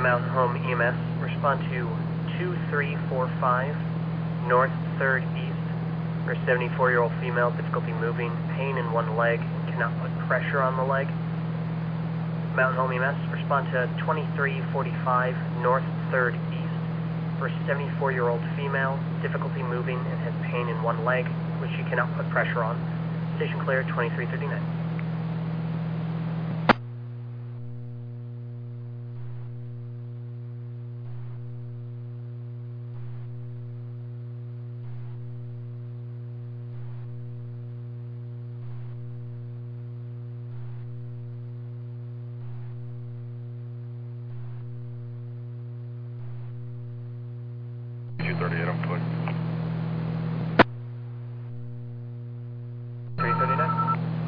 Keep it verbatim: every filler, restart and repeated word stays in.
Mountain Home E M S, respond to two three four five North third East for a seventy-four-year-old female, difficulty moving, pain in one leg, and cannot put pressure on the leg. Mountain Home E M S, respond to twenty-three forty-five North third East for a seventy-four-year-old female, difficulty moving, and has pain in one leg, which she cannot put pressure on. Station clear, twenty-three thirty-nine. two thirty-eight, I'm clear.